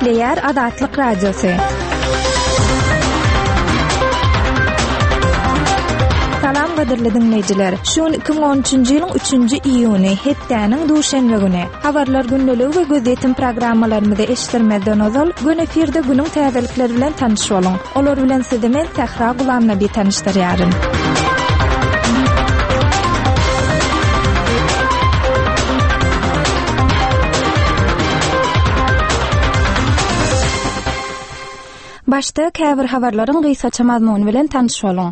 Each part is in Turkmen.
Player Adatlyk Radiosu. Salam gaderli dinleyijiler. Şun 2013-nji ýylyň 3-nji iýuny hepdeniň duşanby güni. Habarlar gündeliği we gözetim programmalarymyzda eşitdirmeden ozal gün efirde günüň täzelikleri bilen tanışyp boluň. Olar bilen sizi men Sahra Gulamna bir tanışdyrýaryn. Başda käbir habarlaryň gysgaça mazmuny bilen tanışyp boluň.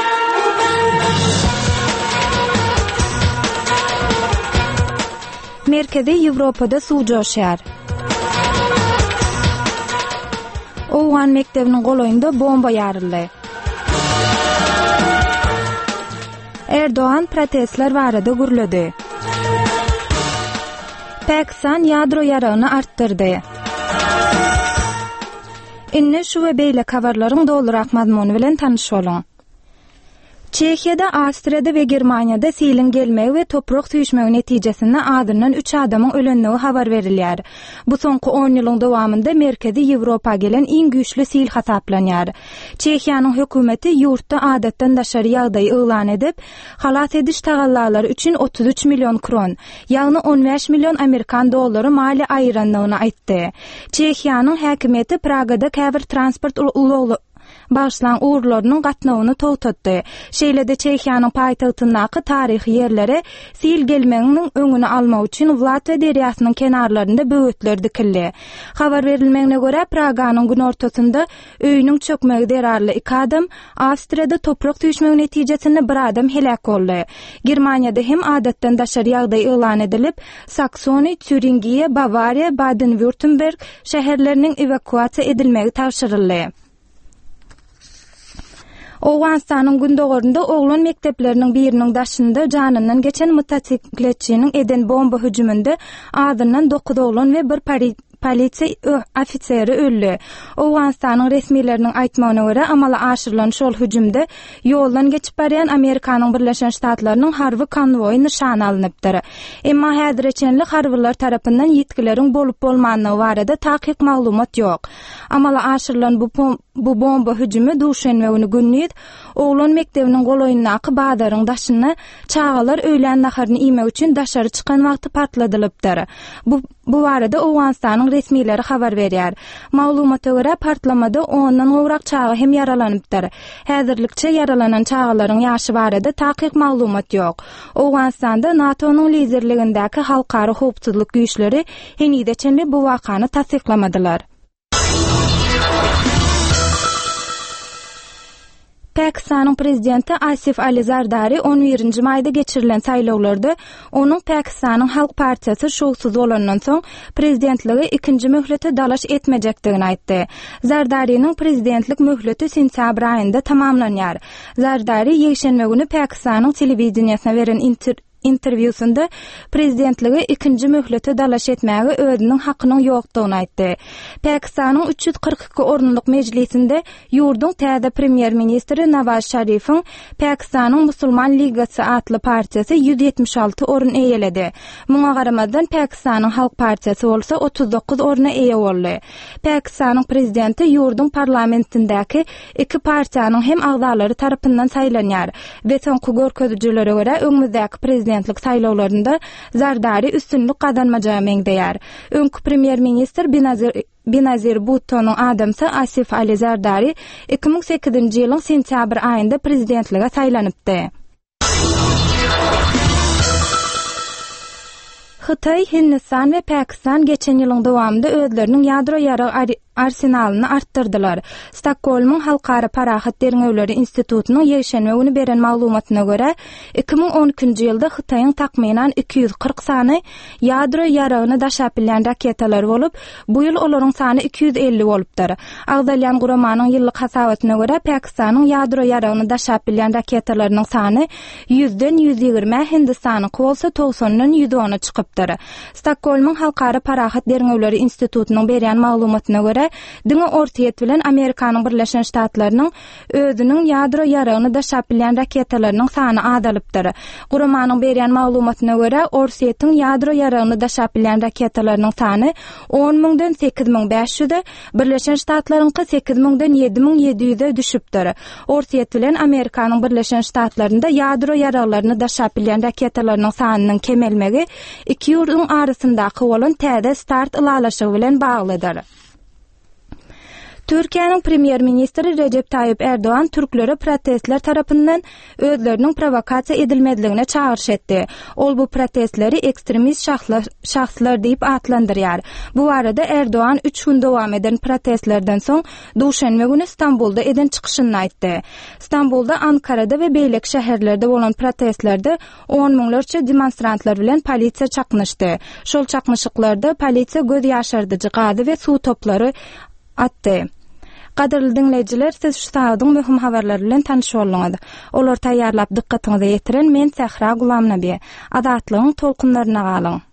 Merkezi Ýewropada suw joşýar. Owgan mektebiniň golaýynda bomba ýaryldy. Erdoğan protestler barada gürledi. Pakistan ýadro ýaragyny artdyrdy. Inne şu we beýle habarlaryň doldurak mazmuny bilen tanışyp boluň. Çehyada, Awstriýada we Germaniýada silin gelmegi we toprak süýşmegi netijesinde adından 3 adamyň ölenligi habar berilýär. Bu soňky 10 ýylyň dowamında Merkezi Ýewropa gelen iň güýçli sil hasaplanýar. Çehyanyň hökümeti ýurtda adatdan daşary ýagdaý elan edip, halas ediş tagallalary üçin 33 milyon kron, ýagny 15 milyon Amerikan dollary mali aýranlygyny aýtdy. Çehyanyň häkimeti Pragada käbir transport başlan uğurlarynyň gatnawyny togtatdy. Şeýlede Çehyanyň paýtagtyndaky taryhy ýerlere sil gelmeginiň öňüni almak üçin wlat we derýasynyň kenarlarynda böwetler dikildi. Habar berilmegine görä Praganyň gün ortasynda öýüniň çökmegi derarly 2 adam, Awstriýada toprak süýşmegi netijesinde 1 adam helak boldy. Germaniýada hem adatdan daşary ýagdaý elan edilip, Saksony, Türingiýa, Bavariýa, Baden-Württemberg şäherleriniň evakuasiýa edilmegi tapşyryldy. Owganstanyň gündogorunda oglan mektepleriniň biriniň daşynda janyndan geçen motosikletçiniň eden bomba hüjüminde adından 9 oglan we bir polisiýa ofiseri öldü. Owganstanyň resmiýetleriniň aýtmagyna görä, amala aşyrylan şol hüjümde ýoldan geçip barýan Amerikanyň Birleşen Ştatlarynyň harby konwoýy nişana alınıpdyr. Emma häzirçenlik harbylar tarapyndan ýetkileriň bolup bolmanyny barada takyk maglumat ýok. Amala aşyrylan bu bomba hüjümi duşanby güni günnit oglan mektebiniň golaýyndaky badaryň daşyna çağalar öýlen naharyny iýmek üçin daşary çykan wagty partladylypdyr. Bu barada Owganstanyň resmiýetleri habar berýär. Maglumata görä partlamada 10-dan gowrak çağa hem yaralanypdyr. Häzirlikçe yaralanan çağalaryň ýaşy barada takyk maglumat ýok. Owganstanda NATO-nyň liderligindäki halkary howpsuzlyk güýçleri henideçenli bu wakany tasdiklamadylar. Pakistanyň prezidenti Asif Ali Zardari 11-nji maýda geçirilen saýlawlarda onuň Pakistanyň Halk Partiýasy şowsuz bolandan soň prezidentligi 2-nji möhlete dalaş etmejekdigini aýtdy. Zardariň prezidentlik möhleti sentýabr aýynda tamamlanýar. Zardari ýekşenbe güni Pakistanyň telewizioniýasyna beren interwýusunda prezidentligi 2-nji möhlete dalaş etmäge özüniň hakynyň ýokdugyny aýtdy. Pakistanyň 342 orunlyk mejlisinde ýurdun täze premier ministri Nawaz Şerifiň Pakistanyň Musulman Ligasy atly partiýasy 176 orun eýeledi. Muňa garamadan Pakistanyň Halk Partiýasy bolsa 39 oruna eýe boldy. Pakistanyň prezidenti ýurdun parlamentindäki 2 partiýanyň hem agzalary tarapyndan saýlanýar we soňky görkezjilere görä öňümüzdäki prezidentlik saýlawlarynda Zardari üstünlük kazanmajagy meňdeýär. Öňkü premier ministr Benazir Bhutto'nun adamsa Asif Ali Zardari 2008-nji ýylyň sentýabr aýynda prezidentlige saýlanypdy. Xitay, Hindistan we Pakistan geçen ýylyň dowamında özleriniň ýadro ýaragy arsenalyny artdyrdylar. Stockholmyň Halkara Parahat Derňewleri institutunyň ýeşenme güni beren maglumatyna görä, 2012-nji ýylda Xitaýyň takminan 240 sany ýadro ýaragyny daşap bilen raketalar bolup, bu ýyl olaryň sany 250 bolupdyr. Agdalyan guramanyň ýyllyk hasabatyna görä, Pakistanyň ýadro ýaragyny daşap bilen raketalarynyň sany 100-den 120, Hindistanyň bolsa 90-dan 110-a çykypdyr. Stockholmyň Halkara Parahat Derňewleri institutunyň beren maglumatyna görä, ýerlerde diňe ortaýet bilen Amerikanyň Birleşen Ştatlarynyň özüniň ýadro ýaragyny daşap bilen raketalarynyň sany adalypdyr. Guramanyň berýän maglumatyna görä, ortaýetiň ýadro ýaragyny daşap bilen raketalarynyň sany 10.000-den 8.500-e, Birleşen Ştatlarynyňky 8.000-den 7.700-e düşüpdir. Ortaýet bilen Amerikanyň Birleşen Ştatlarynda ýadro ýaraglaryny daşap bilen raketalarynyň sanynyň kemelmegi iki ýurduň arasyndaky bolan täze start ılalaşygy bilen baglydyr. Türkiýanyň premier ministri Recep Tayyip Erdoğan türklere protestler tarapyndan özleriniň provokasiýa edilmediligine çağırış etdi. Ol bu protestleri ekstremist şahslar diýip atlandyrýar. Bu arada Erdoğan 3 gün dowam eden protestlerden soň duşanbe günü İstanbulda eden çykyşyny aýtdy. İstanbulda, Ankara'da we beýlek şäherlerde bolan protestlerde 10 miňlerçe demonstrantlar bilen polisiýa çaknyşdy. Şol çaknyşyklarda polisiýa göz ýaşardyjy gazy we suw toplary atdy. Gaderly dinleýijiler, siz şu sagatyň möhüm habarlary bilen tanyş bolňyz. Olar taýýarlap dikkatiňize ýetiren men Sähra Gulamnaby. Azatlygyň tolkunlaryna galyň.